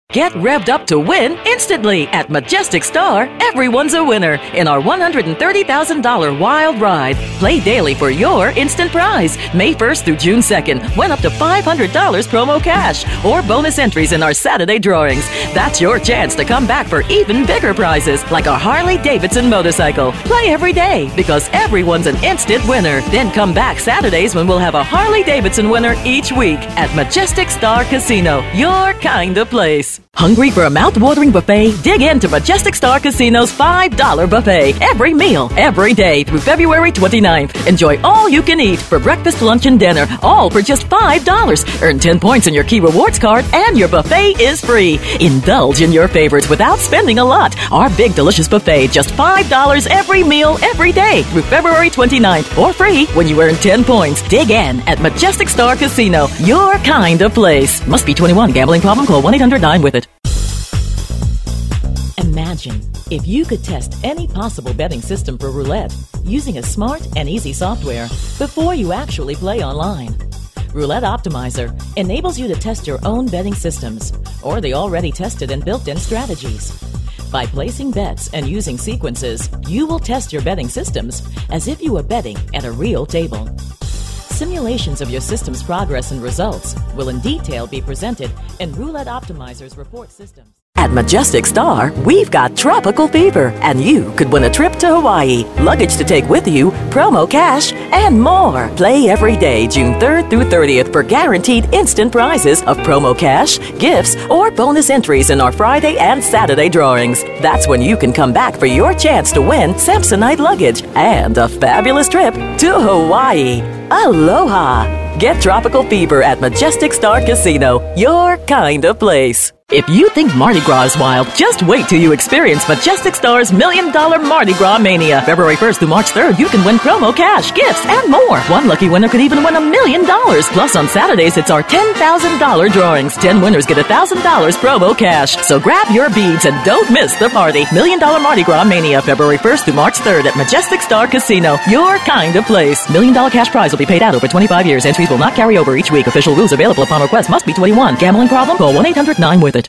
Get revved up to win instantly at Majestic Star. Everyone's a winner in our $130,000 wild ride. Play daily for your instant prize. May 1st through June 2nd. Win up to $500 promo cash or bonus entries in our Saturday drawings. That's your chance to come back for even bigger prizes like a Harley-Davidson motorcycle. Play every day because everyone's an instant winner. Then come back Saturdays when we'll have a Harley-Davidson winner each week at Majestic Star Casino. Your kind of place. Hungry for a mouth-watering buffet? Dig into Majestic Star Casino's $5 buffet. Every meal, every day through February 29th. Enjoy all you can eat for breakfast, lunch, and dinner, all for just $5. Earn 10 points in your Key Rewards card, and your buffet is free. Indulge in your favorites without spending a lot. Our big, delicious buffet, just $5 every meal, every day through February 29th, or free when you earn 10 points. Dig in at Majestic Star Casino. Your kind of place. Must be 21. Gambling problem? Call 1-800-9-WITH-IT. Imagine if you could test any possible betting system for roulette using a smart and easy software before you actually play online. Roulette Optimizer enables you to test your own betting systems or the already tested and built-in strategies. By placing bets and using sequences, you will test your betting systems as if you were betting at a real table. Simulations of your system's progress and results will in detail be presented in Roulette Optimizer's report systems. At Majestic Star, we've got tropical fever, and you could win a trip to Hawaii, luggage to take with you, promo cash, and more. Play every day, June 3rd through 30th, for guaranteed instant prizes of promo cash, gifts, or bonus entries in our Friday and Saturday drawings. That's when you can come back for your chance to win Samsonite luggage and a fabulous trip to Hawaii. Aloha! Get tropical fever at Majestic Star Casino, your kind of place. If you think Mardi Gras is wild, just wait till you experience Majestic Star's $1 Million Mardi Gras Mania. February 1st through March 3rd, you can win promo cash, gifts, and more. One lucky winner could even win $1 million. Plus, on Saturdays, it's our $10,000 drawings. 10 winners get $1,000 promo cash. So grab your beads and don't miss the party. $1 Million Mardi Gras Mania, February 1st through March 3rd at Majestic Star Casino. Your kind of place. $1 Million cash prize will be paid out over 25 years. Entries will not carry over each week. Official rules available upon request. Must be 21. Gambling problem? Call 1-800-9-WITH-IT.